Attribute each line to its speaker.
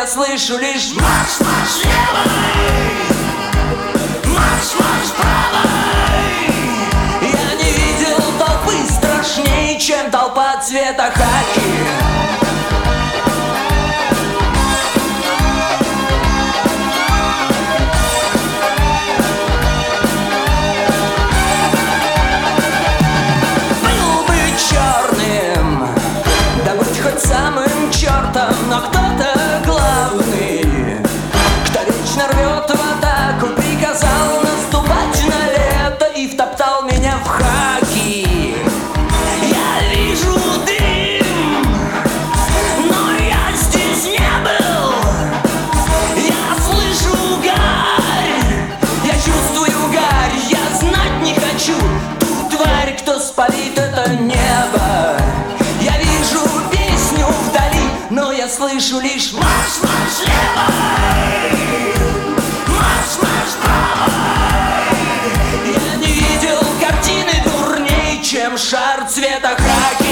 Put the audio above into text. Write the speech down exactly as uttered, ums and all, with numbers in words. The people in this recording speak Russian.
Speaker 1: слышу лишь
Speaker 2: марш, марш левой, марш, марш правой.
Speaker 1: Я не видел толпы страшнее, чем толпа цвета хаки. Был бы черным, да быть хоть самым чертом, но кто-то главный, кто вечно рвет в атаку, приказал наступать на лето и втоптал меня в хаки. Я вижу дым, но я здесь не был. Я слышу гарь, я чувствую гарь, я знать не хочу ту тварь, кто спалит это небо. Я вижу песню вдали, но я слышу лишь
Speaker 2: марш, марш левой, марш, марш правой.
Speaker 1: Я не видел картины дурней, чем шар цвета хаки.